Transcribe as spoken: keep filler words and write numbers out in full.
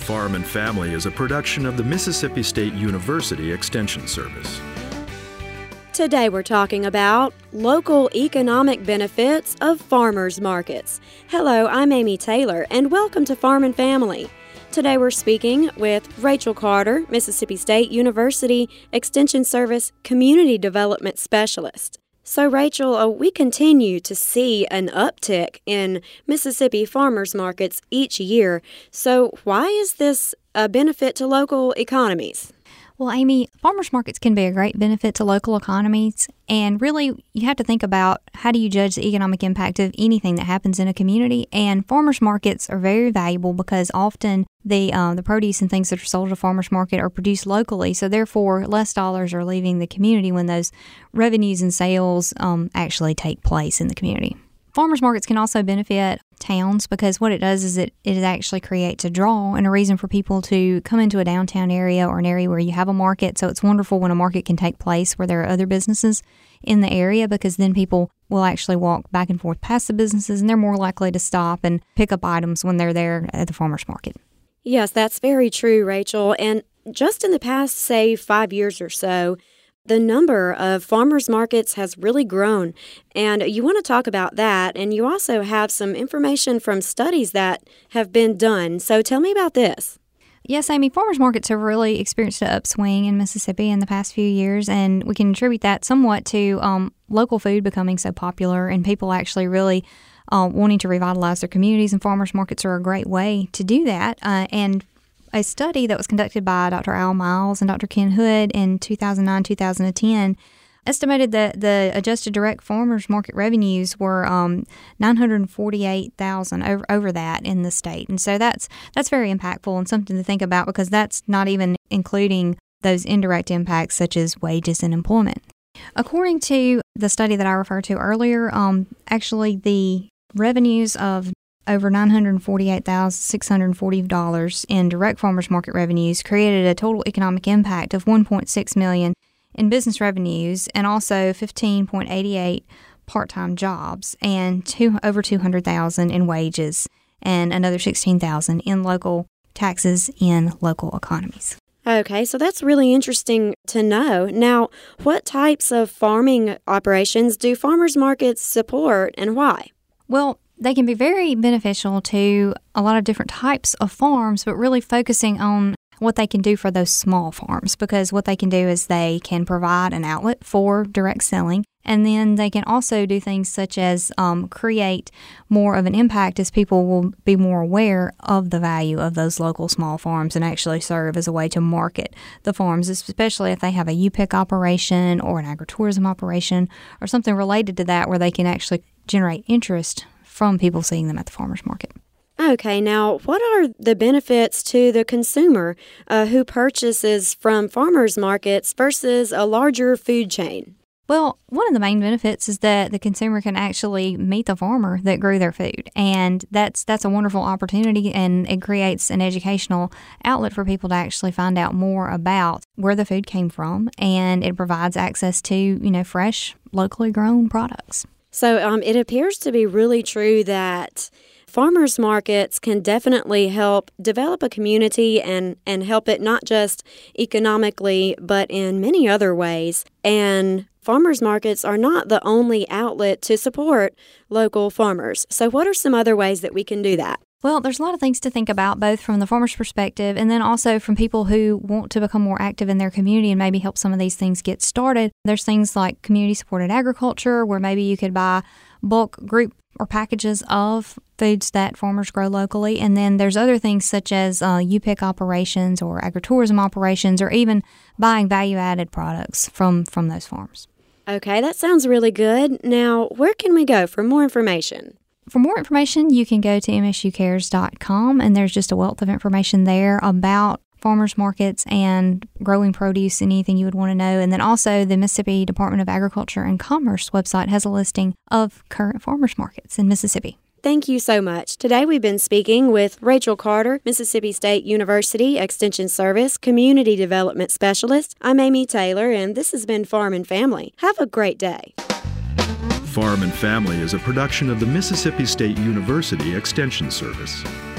Farm and Family is a production of the Mississippi State University Extension Service. Today we're talking about local economic benefits of farmers markets. Hello, I'm Amy Taylor, and welcome to Farm and Family. Today we're speaking with Rachel Carter, Mississippi State University Extension Service Community Development Specialist. So, Rachel, uh, we continue to see an uptick in Mississippi farmers markets each year. So, why is this a benefit to local economies? Well, Amy, farmers markets can be a great benefit to local economies, and really you have to think about how do you judge the economic impact of anything that happens in a community, and farmers markets are very valuable because often the uh, the produce and things that are sold at a farmers market are produced locally, so therefore less dollars are leaving the community when those revenues and sales um, actually take place in the community. Farmers markets can also benefit towns because what it does is it, it actually creates a draw and a reason for people to come into a downtown area or an area where you have a market. So it's wonderful when a market can take place where there are other businesses in the area because then people will actually walk back and forth past the businesses and they're more likely to stop and pick up items when they're there at the farmers market. Yes, that's very true, Rachel. And just in the past, say, five years or so, the number of farmers markets has really grown, and you want to talk about that, and you also have some information from studies that have been done. So tell me about this. Yes, Amy, farmers markets have really experienced an upswing in Mississippi in the past few years, and we can attribute that somewhat to um, local food becoming so popular and people actually really uh, wanting to revitalize their communities, and farmers markets are a great way to do that. Uh, and A study that was conducted by Doctor Al Miles and Doctor Ken Hood in two thousand nine to two thousand ten estimated that the adjusted direct farmers market revenues were um, nine hundred forty-eight thousand dollars over, over that in the state. And so that's that's very impactful and something to think about because that's not even including those indirect impacts such as wages and employment. According to the study that I referred to earlier, um, actually the revenues of over nine hundred forty-eight thousand six hundred forty dollars in direct farmers market revenues created a total economic impact of one point six million dollars in business revenues and also fifteen point eight eight part-time jobs and two, over two hundred thousand dollars in wages and another sixteen thousand dollars in local taxes in local economies. Okay, so that's really interesting to know. Now, what types of farming operations do farmers markets support and why? Well, they can be very beneficial to a lot of different types of farms, but really focusing on what they can do for those small farms because what they can do is they can provide an outlet for direct selling, and then they can also do things such as um, create more of an impact as people will be more aware of the value of those local small farms and actually serve as a way to market the farms, especially if they have a U P I C operation or an agritourism operation or something related to that where they can actually generate interest from people seeing them at the farmers market. Okay, now what are the benefits to the consumer uh, who purchases from farmers markets versus a larger food chain? Well, one of the main benefits is that the consumer can actually meet the farmer that grew their food, and that's that's a wonderful opportunity, and it creates an educational outlet for people to actually find out more about where the food came from, and it provides access to, you know, fresh, locally grown products. So um, it appears to be really true that farmers markets can definitely help develop a community and, and help it not just economically, but in many other ways. And farmers markets are not the only outlet to support local farmers. So what are some other ways that we can do that? Well, there's a lot of things to think about, both from the farmer's perspective and then also from people who want to become more active in their community and maybe help some of these things get started. There's things like community-supported agriculture, where maybe you could buy bulk group or packages of foods that farmers grow locally. And then there's other things such as uh, U P I C operations or agritourism operations, or even buying value-added products from, from those farms. Okay, that sounds really good. Now, where can we go for more information? For more information, you can go to m s u cares dot com, and there's just a wealth of information there about farmers markets and growing produce and anything you would want to know. And then also the Mississippi Department of Agriculture and Commerce website has a listing of current farmers markets in Mississippi. Thank you so much. Today we've been speaking with Rachel Carter, Mississippi State University Extension Service Community Development Specialist. I'm Amy Taylor, and this has been Farm and Family. Have a great day. Farm and Family is a production of the Mississippi State University Extension Service.